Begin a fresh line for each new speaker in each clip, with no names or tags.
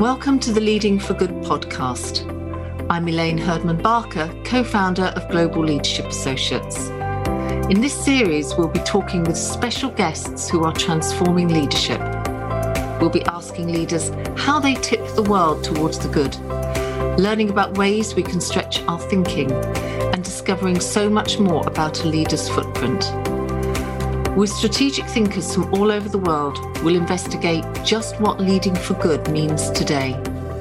Welcome to the Leading for Good podcast. I'm Elaine Herdman Barker, co-founder of Global Leadership Associates. In this series, we'll be talking with special guests who are transforming leadership. We'll be asking leaders how they tip the world towards the good, learning about ways we can stretch our thinking, and discovering so much more about a leader's footprint. With strategic thinkers from all over the world, we'll investigate just what leading for good means today.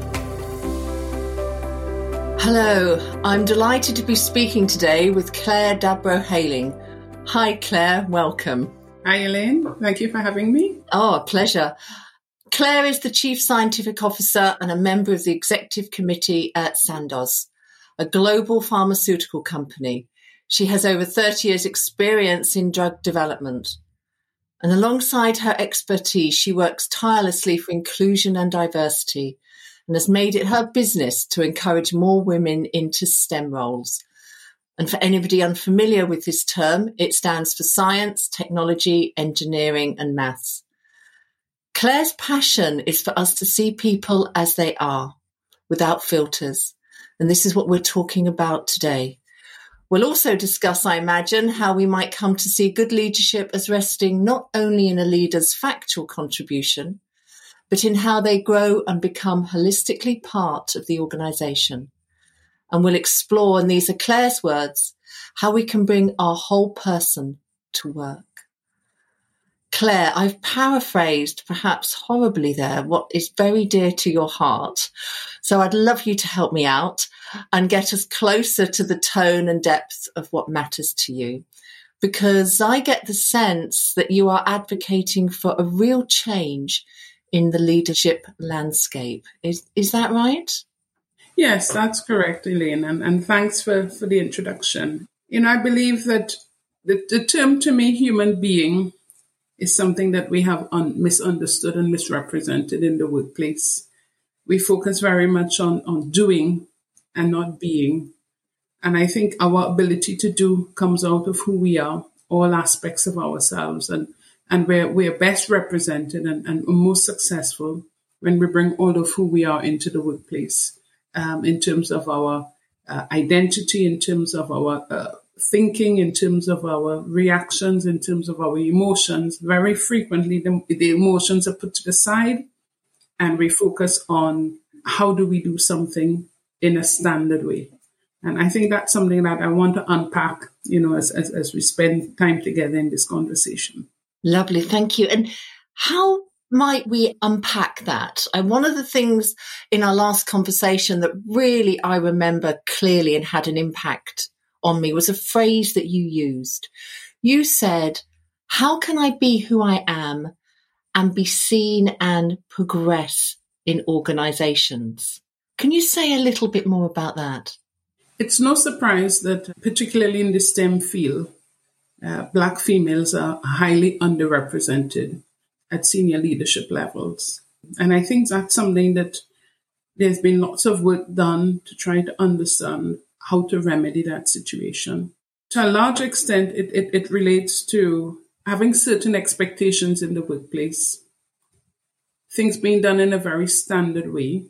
Hello, I'm delighted to be speaking today with Claire Dabro-Hayling. Hi Claire, welcome.
Hi Elaine, thank you for having me.
Oh, a pleasure. Claire is the Chief Scientific Officer and a member of the Executive Committee at Sandoz, a global pharmaceutical company. She has over 30 years' experience in drug development. And alongside her expertise, she works tirelessly for inclusion and diversity and has made it her business to encourage more women into STEM roles. And for anybody unfamiliar with this term, it stands for science, technology, engineering, and maths. Claire's passion is for us to see people as they are, without filters. And this is what we're talking about today. We'll also discuss, I imagine, how we might come to see good leadership as resting not only in a leader's factual contribution, but in how they grow and become holistically part of the organisation. And we'll explore, and these are Claire's words, how we can bring our whole person to work. Claire, I've paraphrased, perhaps horribly there, what is very dear to your heart. So I'd love you to help me out and get us closer to the tone and depth of what matters to you. Because I get the sense that you are advocating for a real change in the leadership landscape. Is that right?
Yes, that's correct, Elaine. And thanks for the introduction. I believe that the term to me, human being, is something that we have misunderstood and misrepresented in the workplace. We focus very much on doing and not being. And I think our ability to do comes out of who we are, all aspects of ourselves. And we're best represented and most successful when we bring all of who we are into the workplace, in terms of our identity, in terms of our thinking, in terms of our reactions, in terms of our emotions. Very frequently, the emotions are put to the side and we focus on how do we do something in a standard way. And I think that's something that I want to unpack, as we spend time together in this conversation.
Lovely, thank you. And how might we unpack that? And one of the things in our last conversation that really I remember clearly and had an impact on me was a phrase that you used. You said, how can I be who I am and be seen and progress in organizations? Can you say a little bit more about that?
It's no surprise that particularly in the STEM field, Black females are highly underrepresented at senior leadership levels. And I think that's something that there's been lots of work done to try to understand how to remedy that situation. To a large extent, it relates to having certain expectations in the workplace, things being done in a very standard way.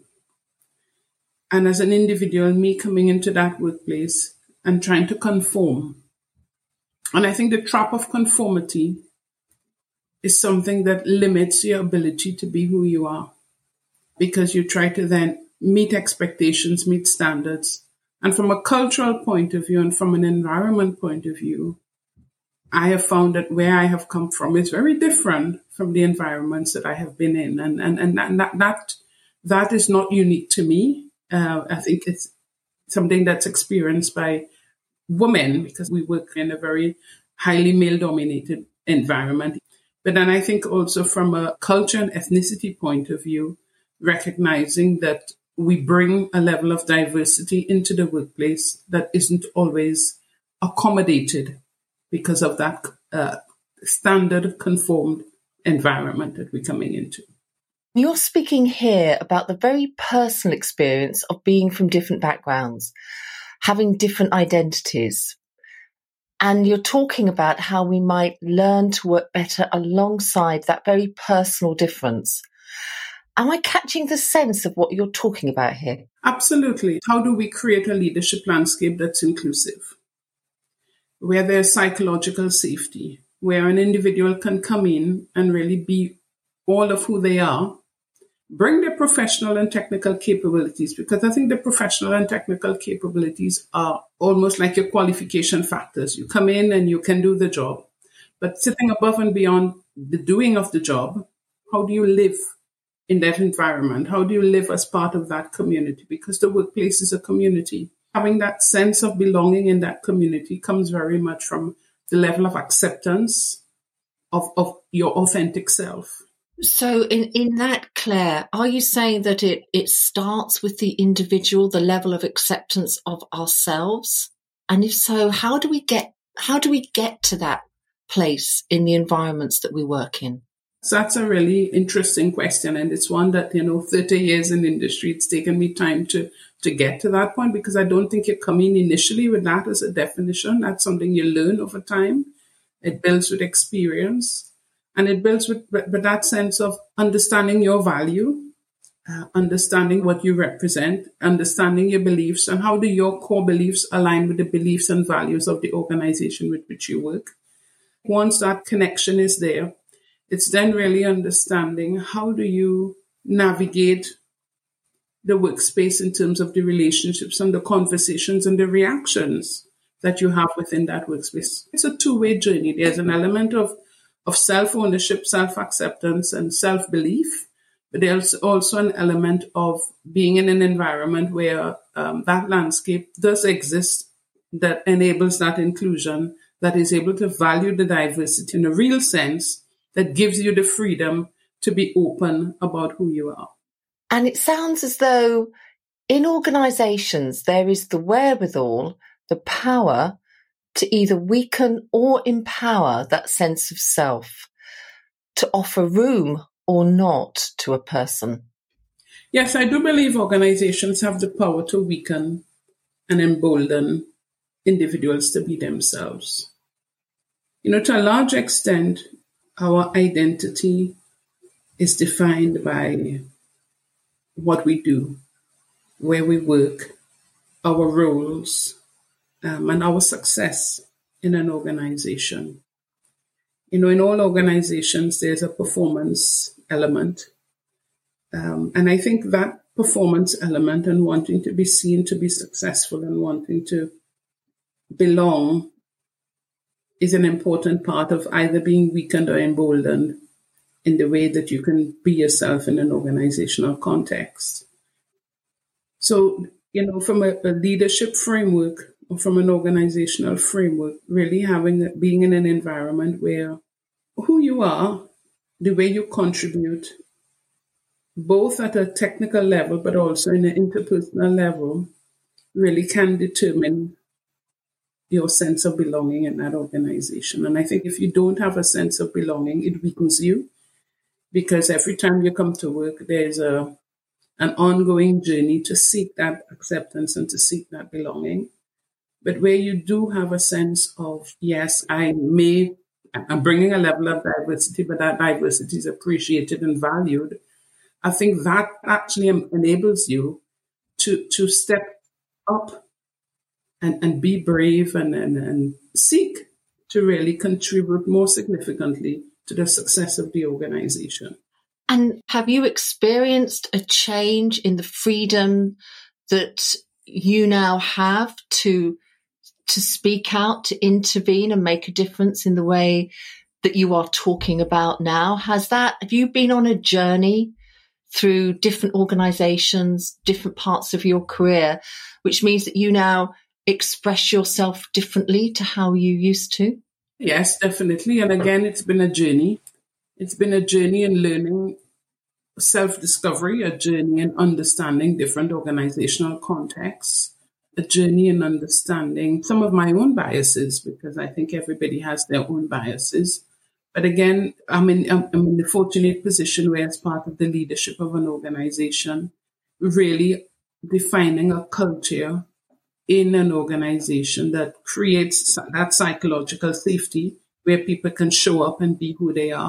And as an individual, me coming into that workplace and trying to conform. And I think the trap of conformity is something that limits your ability to be who you are, because you try to then meet expectations, meet standards. And from a cultural point of view and from an environment point of view, I have found that where I have come from is very different from the environments that I have been in. And that is not unique to me. I think it's something that's experienced by women because we work in a very highly male-dominated environment. But then I think also from a culture and ethnicity point of view, recognizing that we bring a level of diversity into the workplace that isn't always accommodated because of that standard conformed environment that we're coming into.
You're speaking here about the very personal experience of being from different backgrounds, having different identities. And you're talking about how we might learn to work better alongside that very personal difference. Am I catching the sense of what you're talking about here?
Absolutely. How do we create a leadership landscape that's inclusive, where there's psychological safety, where an individual can come in and really be all of who they are, bring their professional and technical capabilities, because I think the professional and technical capabilities are almost like your qualification factors. You come in and you can do the job, but sitting above and beyond the doing of the job, how do you live in that environment? How do you live as part of that community? Because the workplace is a community. Having that sense of belonging in that community comes very much from the level of acceptance of your authentic self.
So in that, Claire, are you saying that it starts with the individual, the level of acceptance of ourselves? And if so, how do we get to that place in the environments that we work in?
So that's a really interesting question. And it's one that, 30 years in the industry, it's taken me time to get to that point, because I don't think you come in initially with that as a definition. That's something you learn over time. It builds with experience. And it builds with that sense of understanding your value, understanding what you represent, understanding your beliefs, and how do your core beliefs align with the beliefs and values of the organization with which you work. Once that connection is there, it's then really understanding how do you navigate the workspace in terms of the relationships and the conversations and the reactions that you have within that workspace. It's a two-way journey. There's an element of self-ownership, self-acceptance, and self-belief. But there's also an element of being in an environment where that landscape does exist, that enables that inclusion, that is able to value the diversity in a real sense, that gives you the freedom to be open about who you are.
And it sounds as though in organisations there is the wherewithal, the power to either weaken or empower that sense of self, to offer room or not to a person.
Yes, I do believe organizations have the power to weaken and embolden individuals to be themselves. To a large extent, our identity is defined by what we do, where we work, our roles, and our success in an organization. In all organizations, there's a performance element. And I think that performance element and wanting to be seen to be successful and wanting to belong is an important part of either being weakened or emboldened in the way that you can be yourself in an organizational context. So, from a leadership framework, from an organizational framework, really being in an environment where who you are, the way you contribute, both at a technical level, but also in an interpersonal level, really can determine your sense of belonging in that organization. And I think if you don't have a sense of belonging, it weakens you, because every time you come to work, there's an ongoing journey to seek that acceptance and to seek that belonging. But where you do have a sense of, yes, I'm bringing a level of diversity, but that diversity is appreciated and valued, I think that actually enables you to step up and be brave and seek to really contribute more significantly to the success of the organization.
And have you experienced a change in the freedom that you now have to speak out, to intervene and make a difference in the way that you are talking about now? Have you been on a journey through different organizations, different parts of your career, which means that you now express yourself differently to how you used to?
Yes, definitely. And again, it's been a journey. It's been a journey in learning self-discovery, a journey in understanding different organizational contexts, a journey in understanding some of my own biases, because I think everybody has their own biases. But again, I'm in the fortunate position where, as part of the leadership of an organization, really defining a culture in an organization that creates that psychological safety where people can show up and be who they are,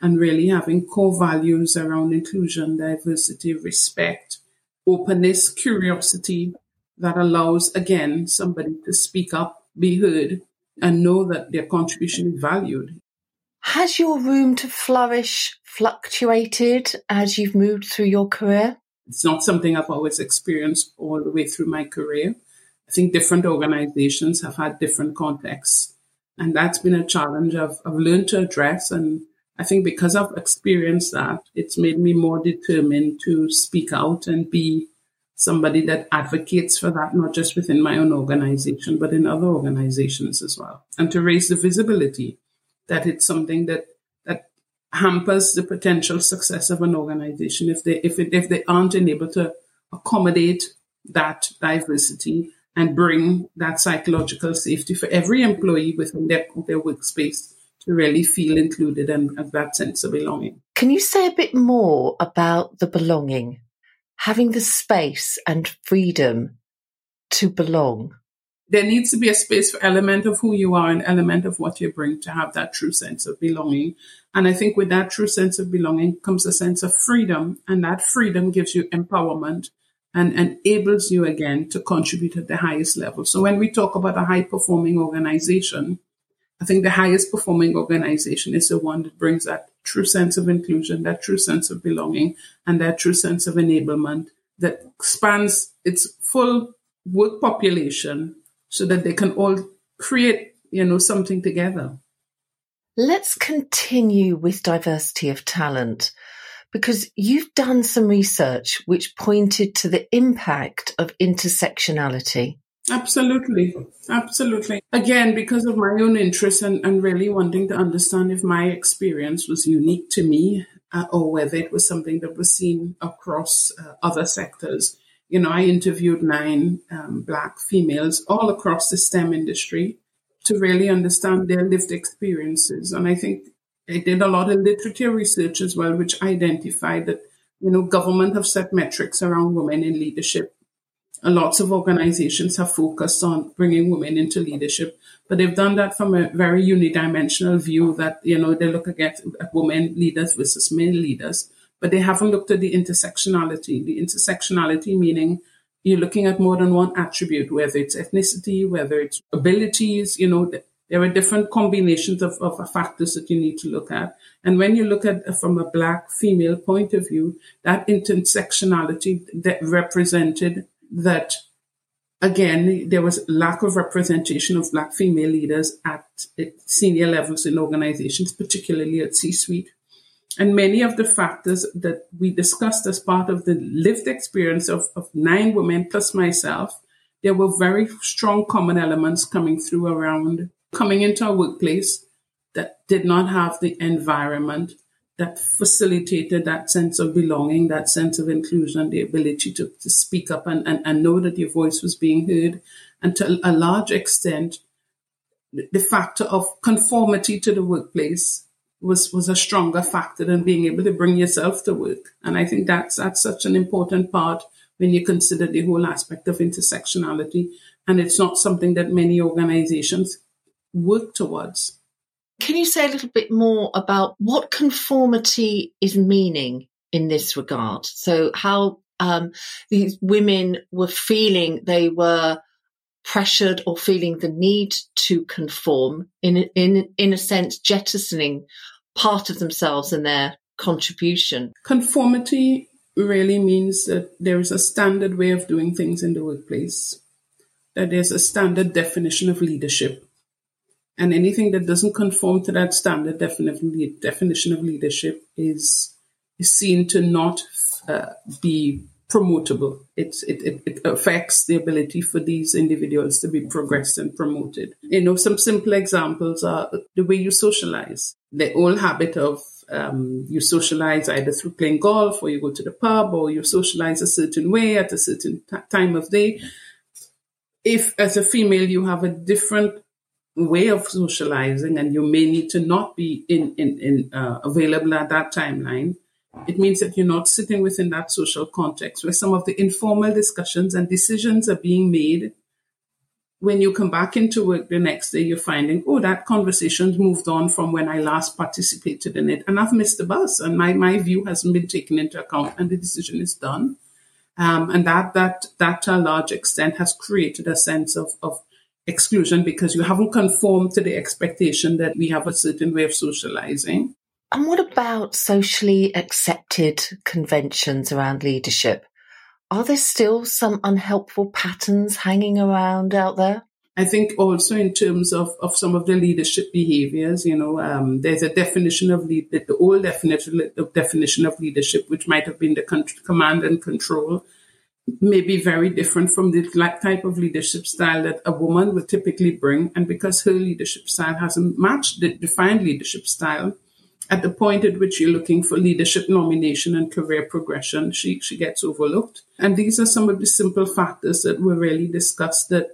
and really having core values around inclusion, diversity, respect, openness, curiosity that allows, again, somebody to speak up, be heard, and know that their contribution is valued.
Has your room to flourish fluctuated as you've moved through your career?
It's not something I've always experienced all the way through my career. I think different organizations have had different contexts, and that's been a challenge I've learned to address. And I think because I've experienced that, it's made me more determined to speak out and be somebody that advocates for that, not just within my own organization, but in other organizations as well. And to raise the visibility that it's something that hampers the potential success of an organization if they aren't able to accommodate that diversity and bring that psychological safety for every employee within their workspace to really feel included and have that sense of belonging.
Can you say a bit more about the belonging, having the space and freedom to belong?
There needs to be a space for element of who you are and element of what you bring to have that true sense of belonging. And I think with that true sense of belonging comes a sense of freedom, and that freedom gives you empowerment and enables you again to contribute at the highest level. So when we talk about a high-performing organization, I think the highest performing organization is the one that brings that true sense of inclusion, that true sense of belonging, and that true sense of enablement that spans its full work population so that they can all create, something together.
Let's continue with diversity of talent, because you've done some research which pointed to the impact of intersectionality.
Absolutely. Again, because of my own interest and really wanting to understand if my experience was unique to me or whether it was something that was seen across other sectors. I interviewed 9 Black females all across the STEM industry to really understand their lived experiences. And I think I did a lot of literature research as well, which identified that, government have set metrics around women in leadership. Lots of organizations have focused on bringing women into leadership, but they've done that from a very unidimensional view that, they look at women leaders versus male leaders, but they haven't looked at the intersectionality. The intersectionality meaning you're looking at more than one attribute, whether it's ethnicity, whether it's abilities, there are different combinations of factors that you need to look at. And when you look at from a Black female point of view, that intersectionality that represented that, again, there was lack of representation of Black female leaders at senior levels in organizations, particularly at C-suite. And many of the factors that we discussed as part of the lived experience of 9 women plus myself, there were very strong common elements coming through around coming into a workplace that did not have the environment that facilitated that sense of belonging, that sense of inclusion, the ability to speak up and know that your voice was being heard. And to a large extent, the factor of conformity to the workplace was a stronger factor than being able to bring yourself to work. And I think that's such an important part when you consider the whole aspect of intersectionality. And it's not something that many organizations work towards.
Can you say a little bit more about what conformity is meaning in this regard? So how these women were feeling they were pressured or feeling the need to conform, in a sense, jettisoning part of themselves and their contribution.
Conformity really means that there is a standard way of doing things in the workplace, that there's a standard definition of leadership. And anything that doesn't conform to that standard definition of leadership is seen to not be promotable. It affects the ability for these individuals to be progressed and promoted. Some simple examples are the way you socialize. The old habit of you socialize either through playing golf or you go to the pub or you socialize a certain way at a certain time of day. If as a female you have a different way of socializing and you may need to not be available at that timeline, it means that you're not sitting within that social context where some of the informal discussions and decisions are being made when you come back into work the next day, you're finding, oh, that conversation's moved on from when I last participated in it. And I've missed the bus, and my view hasn't been taken into account, and the decision is done. And that to a large extent has created a sense of exclusion because you haven't conformed to the expectation that we have a certain way of socializing.
And what about socially accepted conventions around leadership? Are there still some unhelpful patterns hanging around out there?
I think also in terms of some of the leadership behaviors, there's a definition of the old definition of leadership, which might have been the command and control, may be very different from the type of leadership style that a woman would typically bring. And because her leadership style hasn't matched the defined leadership style, at the point at which you're looking for leadership nomination and career progression, she gets overlooked. And these are some of the simple factors that were really discussed that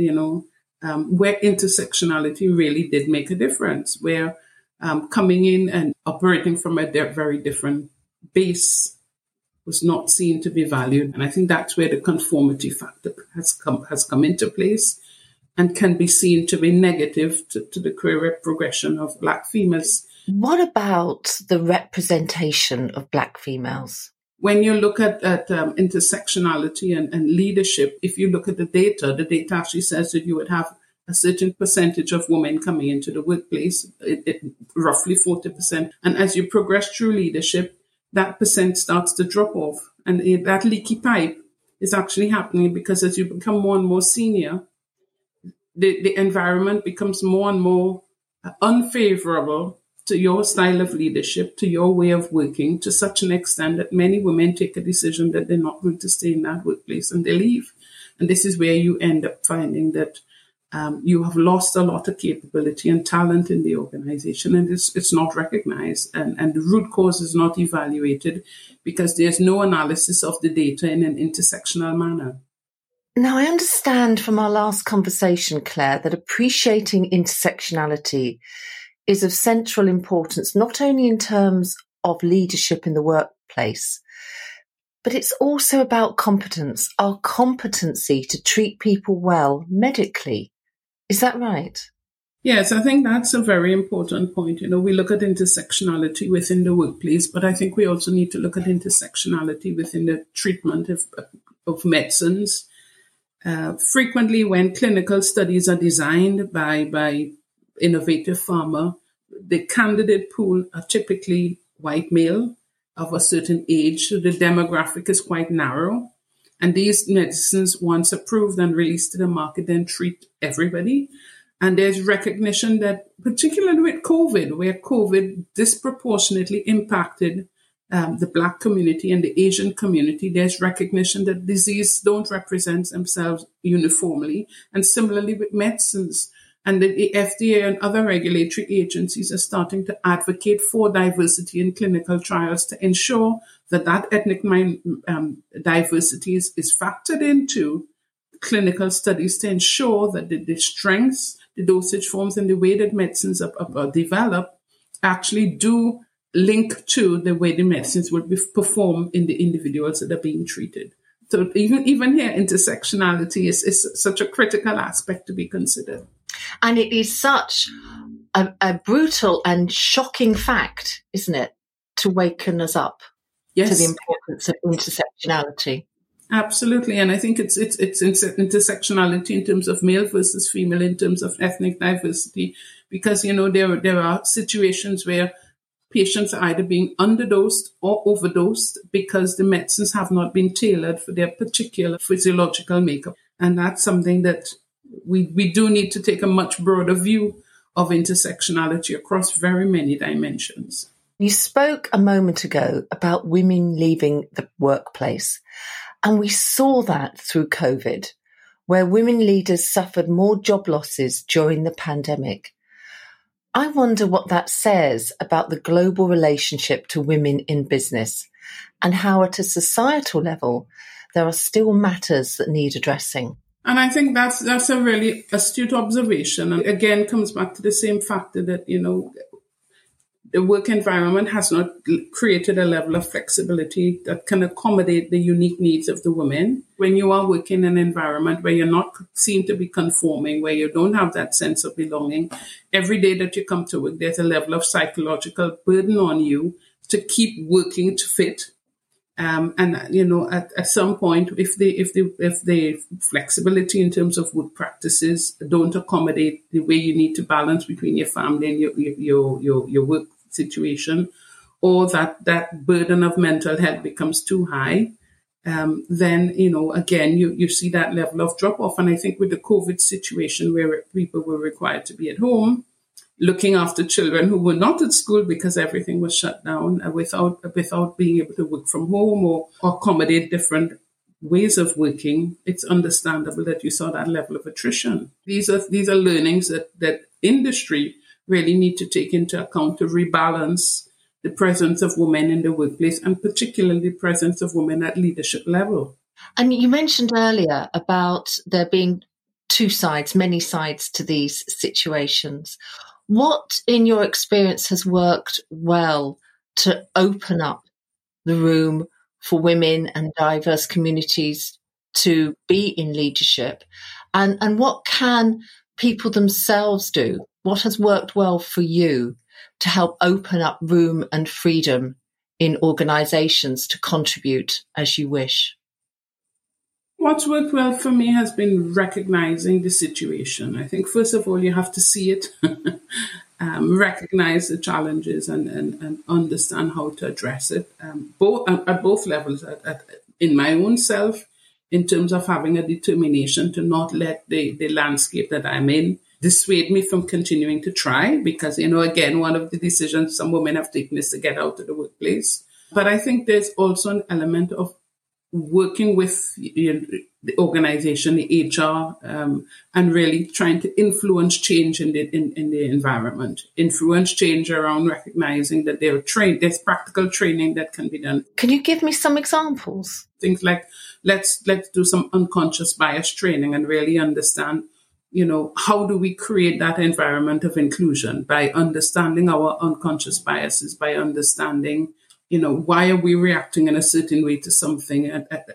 where intersectionality really did make a difference, where coming in and operating from a very different base was not seen to be valued. And I think that's where the conformity factor has come into place and can be seen to be negative to the career progression of Black females.
What about the representation of Black females?
When you look at intersectionality and leadership, if you look at the data actually says that you would have a certain percentage of women coming into the workplace, roughly 40%. And as you progress through leadership, that percent starts to drop off. And that leaky pipe is actually happening because as you become more and more senior, the environment becomes more and more unfavorable to your style of leadership, to your way of working, to such an extent that many women take a decision that they're not going to stay in that workplace and they leave. And this is where you end up finding that you have lost a lot of capability and talent in the organization, and it's not recognized. And the root cause is not evaluated because there's no analysis of the data in an intersectional manner.
Now, I understand from our last conversation, Claire, that appreciating intersectionality is of central importance, not only in terms of leadership in the workplace, but it's also about competence, our competency to treat people well medically. Is that right?
Yes, I think that's a very important point. We look at intersectionality within the workplace, but I think we also need to look at intersectionality within the treatment of medicines. Frequently, when clinical studies are designed by innovative pharma, the candidate pool are typically white male of a certain age, so the demographic is quite narrow. And these medicines, once approved and released to the market, then treat everybody. And there's recognition that, particularly with COVID, where COVID disproportionately impacted the Black community and the Asian community, there's recognition that disease don't represent themselves uniformly. And similarly with medicines, and the FDA and other regulatory agencies are starting to advocate for diversity in clinical trials to ensure that ethnic diversity is factored into clinical studies to ensure that the strengths, the dosage forms, and the way that medicines are developed actually do link to the way the medicines would perform in the individuals that are being treated. So even here, intersectionality is such a critical aspect to be considered.
And it is such a brutal and shocking fact, isn't it, to waken us up to the importance of intersectionality.
Absolutely. And I think it's intersectionality in terms of male versus female, in terms of ethnic diversity, because, there are situations where patients are either being underdosed or overdosed because the medicines have not been tailored for their particular physiological makeup. And that's something that we do need to take a much broader view of intersectionality across very many dimensions.
You spoke a moment ago about women leaving the workplace, and we saw that through COVID, where women leaders suffered more job losses during the pandemic. I wonder what that says about the global relationship to women in business and how at a societal level there are still matters that need addressing.
And I think that's a really astute observation. And again, comes back to the same factor that, the work environment has not created a level of flexibility that can accommodate the unique needs of the women. When you are working in an environment where you're not seen to be conforming, where you don't have that sense of belonging, every day that you come to work, there's a level of psychological burden on you to keep working to fit. At some point, if the flexibility in terms of work practices don't accommodate the way you need to balance between your family and your work situation, or that burden of mental health becomes too high, then, again, you see that level of drop off. And I think with the COVID situation where people were required to be at home, looking after children who were not at school because everything was shut down, without being able to work from home or accommodate different ways of working, it's understandable that you saw that level of attrition. These are learnings that industry really need to take into account to rebalance the presence of women in the workplace, and particularly the presence of women at leadership level.
And you mentioned earlier about there being many sides to these situations. What, in your experience, has worked well to open up the room for women and diverse communities to be in leadership? And what can people themselves do? What has worked well for you to help open up room and freedom in organisations to contribute as you wish?
What's worked well for me has been recognizing the situation. I think, first of all, you have to see it, recognize the challenges and understand how to address it, at both levels, in my own self, in terms of having a determination to not let the landscape that I'm in dissuade me from continuing to try, because, again, one of the decisions some women have taken is to get out of the workplace. But I think there's also an element of working with the organization, the HR, and really trying to influence change in the environment, influence change around recognizing that there's practical training that can be done.
Can you give me some examples?
Things like, let's do some unconscious bias training and really understand, how do we create that environment of inclusion by understanding our unconscious biases, by understanding, why are we reacting in a certain way to something?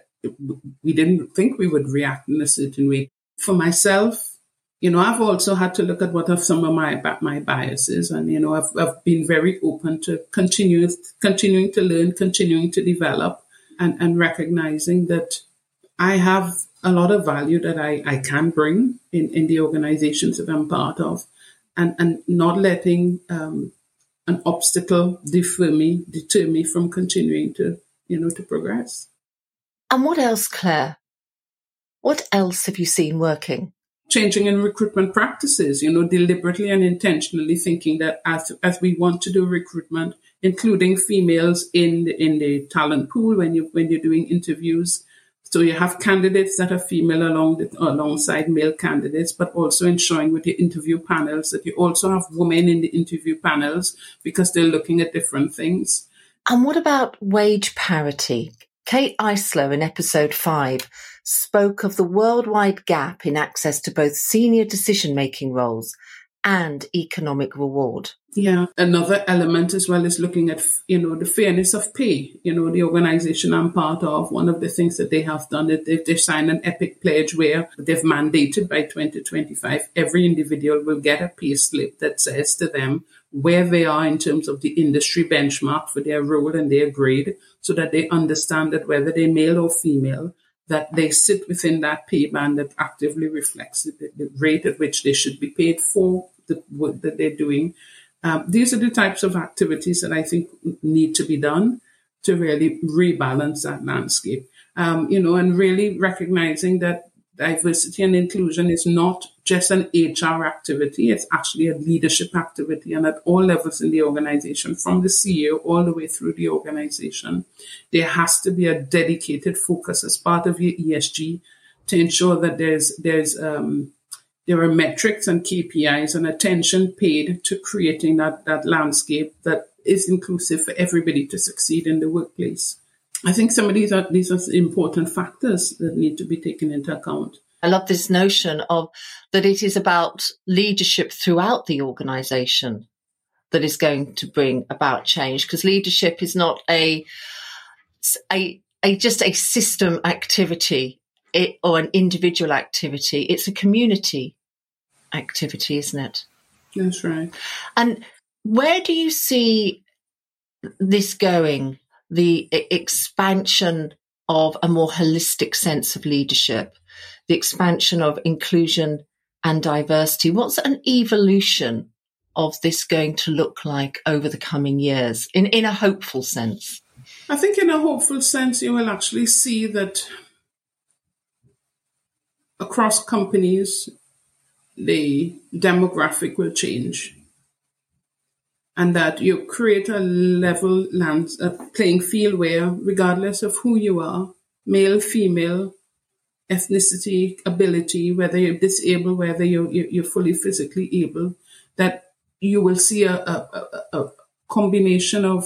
We didn't think we would react in a certain way. For myself, I've also had to look at what are some of my biases. And, I've been very open to continuing to learn, continuing to develop, and recognizing that I have a lot of value that I can bring in the organizations that I'm part of, and not letting an obstacle deter me from continuing to progress.
And what else, Claire? What else have you seen working?
Changing in recruitment practices, deliberately and intentionally thinking that as we want to do recruitment, including females in the talent pool when you're doing interviews. So you have candidates that are female alongside male candidates, but also ensuring with the interview panels that you also have women in the interview panels because they're looking at different things.
And what about wage parity? Kate Eisler in episode 5 spoke of the worldwide gap in access to both senior decision-making roles and economic reward.
Yeah. Another element as well is looking at, the fairness of pay. The organization I'm part of, one of the things that they have done is they've signed an epic pledge where they've mandated by 2025, every individual will get a pay slip that says to them where they are in terms of the industry benchmark for their role and their grade, so that they understand that whether they're male or female, that they sit within that pay band that actively reflects the rate at which they should be paid for the work that they're doing. These are the types of activities that I think need to be done to really rebalance that landscape. And really recognizing that diversity and inclusion is not just an HR activity, it's actually a leadership activity, and at all levels in the organization, from the CEO all the way through the organization, there has to be a dedicated focus as part of your ESG to ensure that there are metrics and KPIs and attention paid to creating that landscape that is inclusive for everybody to succeed in the workplace. I think some of these are important factors that need to be taken into account.
I love this notion of that it is about leadership throughout the organisation, that is going to bring about change, because leadership is not just a system activity or an individual activity. It's a community activity, isn't it?
That's right.
And where do you see this going, the expansion of a more holistic sense of leadership, the expansion of inclusion and diversity? What's an evolution of this going to look like over the coming years in a hopeful sense?
I think in a hopeful sense, you will actually see that across companies, the demographic will change, and that you create a level playing field where, regardless of who you are, male, female, ethnicity, ability, whether you're disabled, whether you're fully physically able, that you will see a combination of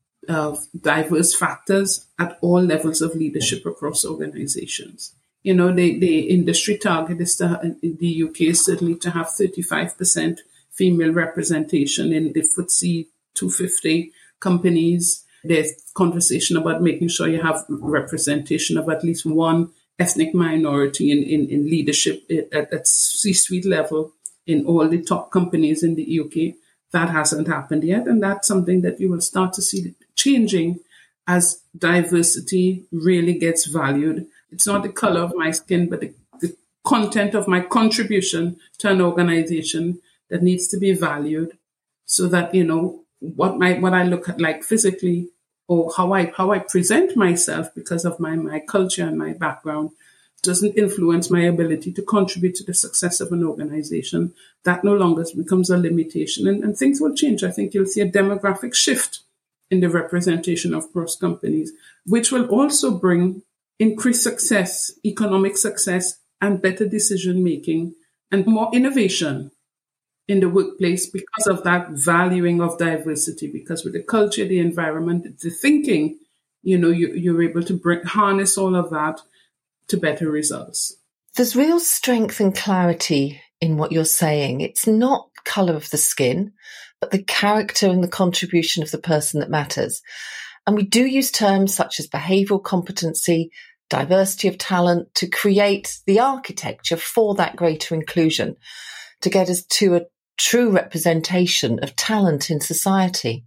diverse factors at all levels of leadership across organizations. You know, the industry target is in the UK is certainly to have 35% female representation in the FTSE 250 companies. There's conversation about making sure you have representation of at least one ethnic minority in leadership at C-suite level in all the top companies in the UK. That hasn't happened yet, and that's something that you will start to see changing as diversity really gets valued. It's not the color of my skin, but the content of my contribution to an organization that needs to be valued, so that, you know, what I look at like physically, or how I present myself because of my culture and my background doesn't influence my ability to contribute to the success of an organization. That no longer becomes a limitation, and things will change. I think you'll see a demographic shift in the representation of cross companies, which will also bring increased success, economic success, and better decision making and more innovation in the workplace because of that valuing of diversity. Because with the culture, the environment, the thinking, you know, you're able to harness all of that to better results.
There's real strength and clarity in what you're saying. It's not colour of the skin, but the character and the contribution of the person that matters. And we do use terms such as behavioural competency, diversity of talent to create the architecture for that greater inclusion, to get us to a true representation of talent in society.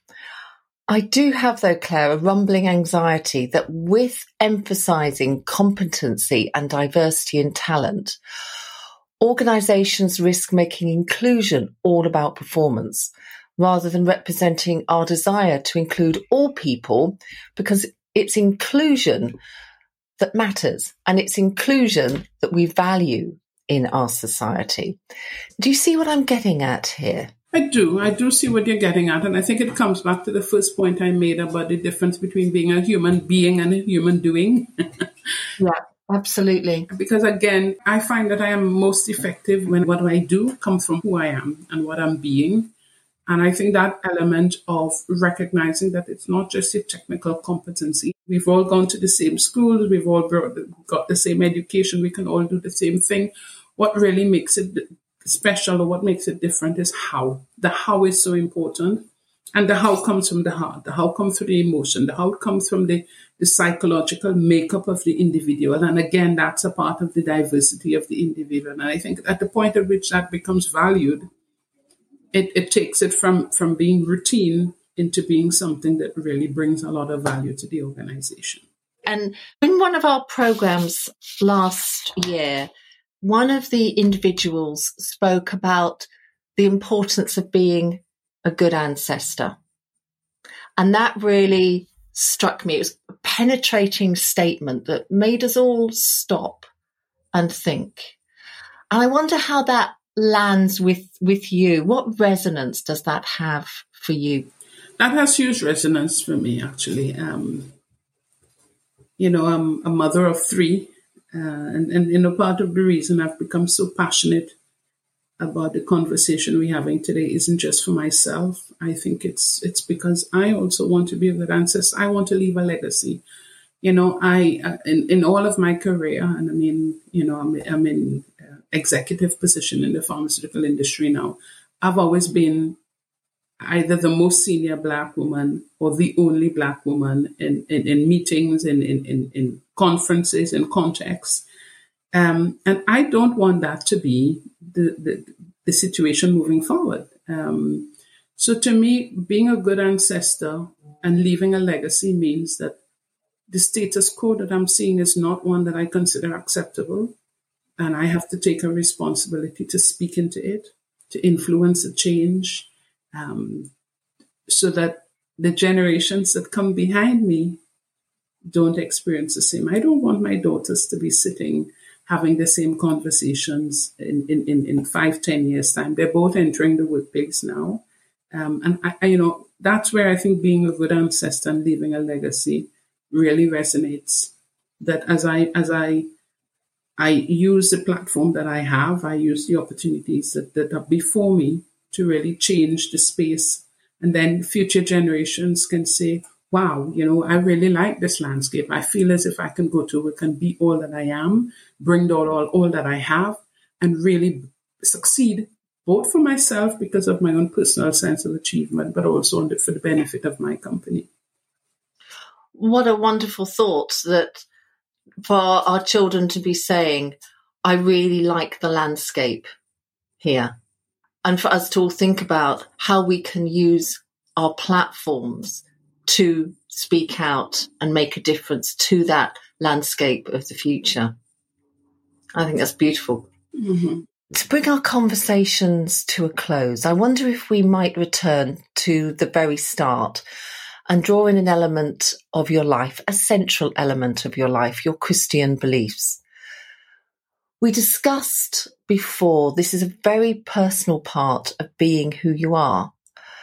I do have, though, Claire, a rumbling anxiety that with emphasising competency and diversity in talent, organisations risk making inclusion all about performance, rather than representing our desire to include all people, because it's inclusion that matters, and it's inclusion that we value in our society. Do you see what I'm getting at here?
I do see what you're getting at. And I think it comes back to the first point I made about the difference between being a human being and a human doing.
Yeah, absolutely.
Because again, I find that I am most effective when what I do comes from who I am and what I'm being. And I think that element of recognizing that it's not just a technical competency. We've all gone to the same schools. We've all got the same education. We can all do the same thing. What really makes it special, or what makes it different, is how. The how is so important. And the how comes from the heart. The how comes through the emotion. The how comes from the psychological makeup of the individual. And again, that's a part of the diversity of the individual. And I think at the point at which that becomes valued, it takes it from being routine into being something that really brings a lot of value to the organization.
And in one of our programs last year, one of the individuals spoke about the importance of being a good ancestor. And that really struck me. It was a penetrating statement that made us all stop and think. And I wonder how that lands with you. What resonance does that have for you?
That has huge resonance for me, actually. You know, I'm a mother of three. And you know, part of the reason I've become so passionate about the conversation we're having today isn't just for myself. I think it's because I also want to be a good ancestor. I want to leave a legacy. You know, in all of my career, and I mean, you know, I'm in executive position in the pharmaceutical industry now. I've always been either the most senior Black woman or the only Black woman in meetings, in conferences, in contexts. And I don't want that to be the situation moving forward. So to me, being a good ancestor and leaving a legacy means that the status quo that I'm seeing is not one that I consider acceptable. And I have to take a responsibility to speak into it, to influence a change, so that the generations that come behind me don't experience the same. I don't want my daughters to be sitting having the same conversations in 5-10 years' time. They're both entering the workplace now. And I that's where I think being a good ancestor and leaving a legacy really resonates. That as I use the platform that I have, I use the opportunities that are before me to really change the space. And then future generations can say, wow, I really like this landscape. I feel as if I can go to work and be all that I am, bring all that I have, and really succeed, both for myself because of my own personal sense of achievement, but also for the benefit of my company.
What a wonderful thought that for our children to be saying, I really like the landscape here. And for us to all think about how we can use our platforms to speak out and make a difference to that landscape of the future. I think that's beautiful.
Mm-hmm.
To bring our conversations to a close, I wonder if we might return to the very start and draw in an element of your life, a central element of your life, your Christian beliefs. We discussed before, this is a very personal part of being who you are.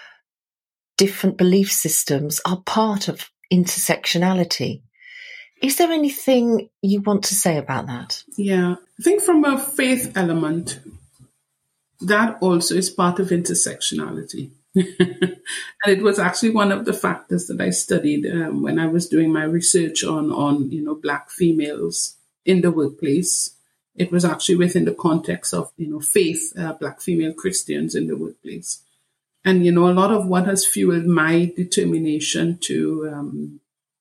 Different belief systems are part of intersectionality. Is there anything you want to say about that?
Yeah, I think from a faith element, that also is part of intersectionality. And it was actually one of the factors that I studied when I was doing my research on Black females in the workplace. It was actually within the context of, faith, Black female Christians in the workplace. And, a lot of what has fueled my determination to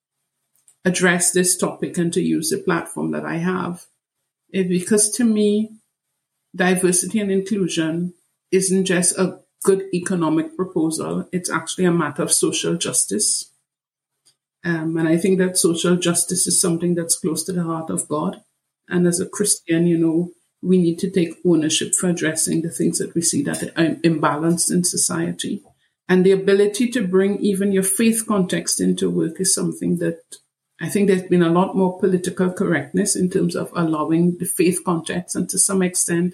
address this topic and to use the platform that I have is because to me, diversity and inclusion isn't just a good economic proposal. It's actually a matter of social justice. And I think that social justice is something that's close to the heart of God. And as a Christian, we need to take ownership for addressing the things that we see that are imbalanced in society. And the ability to bring even your faith context into work is something that I think there's been a lot more political correctness in terms of allowing the faith context. And to some extent,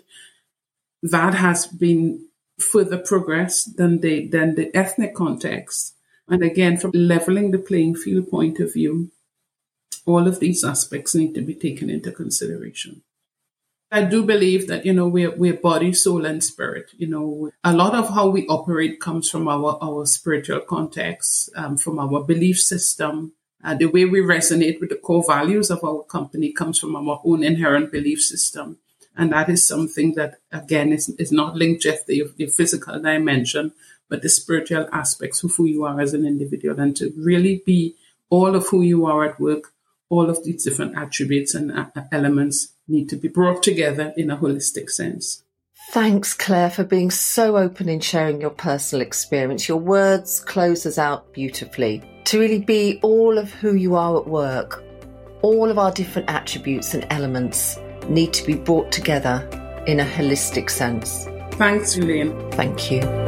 that has been further progress than the ethnic context. And again, from leveling the playing field point of view, all of these aspects need to be taken into consideration. I do believe that, we're body, soul, and spirit. A lot of how we operate comes from our spiritual context, from our belief system. The way we resonate with the core values of our company comes from our own inherent belief system. And that is something that, again, is not linked just to the physical dimension, but the spiritual aspects of who you are as an individual. And to really be all of who you are at work, all of these different attributes and elements need to be brought together in a holistic sense.
Thanks, Claire, for being so open in sharing your personal experience. Your words close us out beautifully. To really be all of who you are at work, all of our different attributes and elements need to be brought together in a holistic sense.
Thanks, Julian.
Thank you.